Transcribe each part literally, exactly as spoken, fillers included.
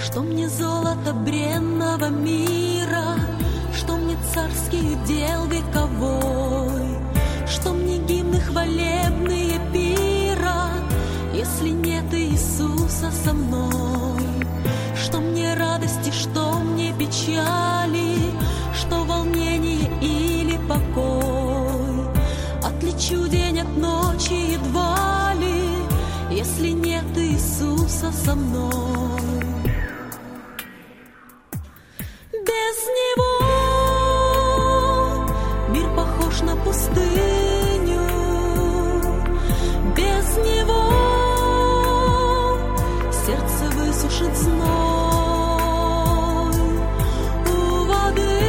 Что мне золото бренного мира, что мне царский удел вековой, что мне гимны хвалебные пира, если нет Иисуса со мной. Что мне радости, что мне печали, что волнение или покой. Отличу день от ночи едва ли, если нет Иисуса со мной. Без Него мир похож на пустыню, без Него сердце высушит зной. У воды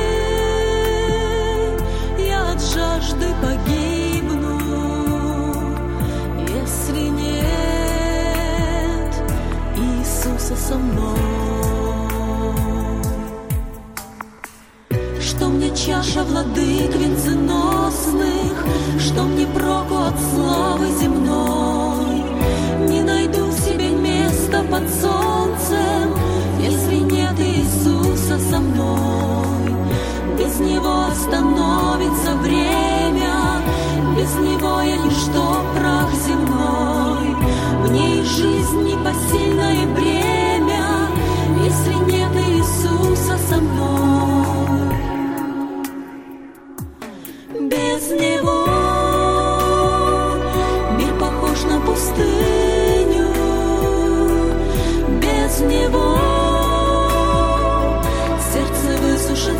я от жажды погибну, если нет Иисуса со мной. Что мне чаша владык венценосных, что мне проку от славы земной. Не найду себе места под солнцем, если нет Иисуса со мной. Без Него остановится время, без Него я ничто, прах земной. Мне и жизнь непосильное бремя, если нет Иисуса со мной. Без Него мир похож на пустыню, без Него сердце высушит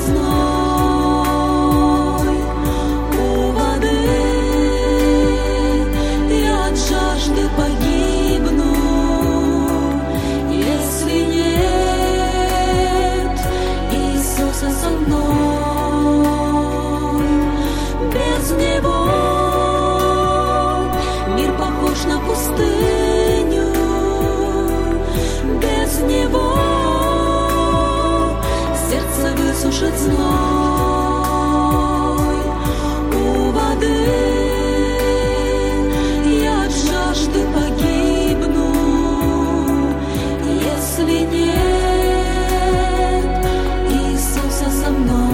зной. У воды я от жажды погибну, если нет Иисуса со мной. Без Него мир похож на пустыню, без Него сердце высушит зной. У воды я от жажды погибну, если нет Иисуса со мной.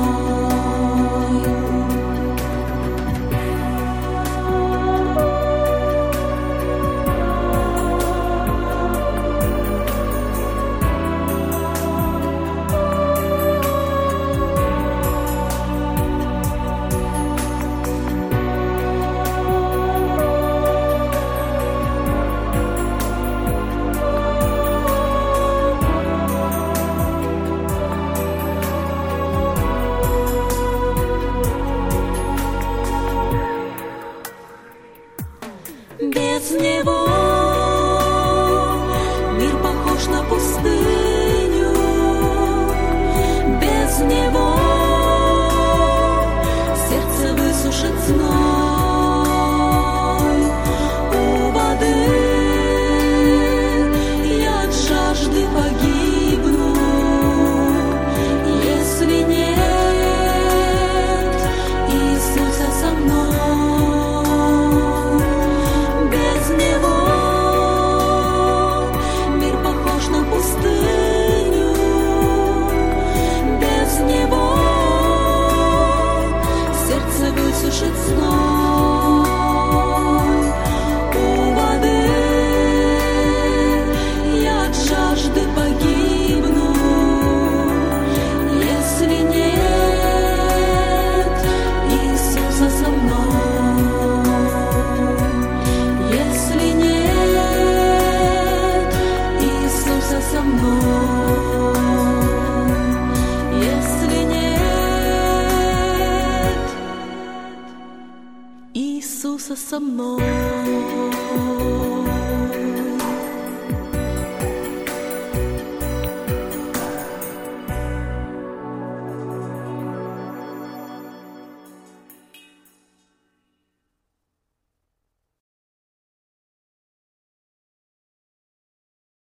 Без Него мир похож на пустыню, без Него сердце высушит зной. У воды я от жажды погибну, если нет Иисуса со мной. Без Него мир похож на пустыню, без Него сердце высушит зной. У воды я от жажды погибну, если нет Иисуса со мной. Если нет Иисуса со мной, если нет Иисуса со мной.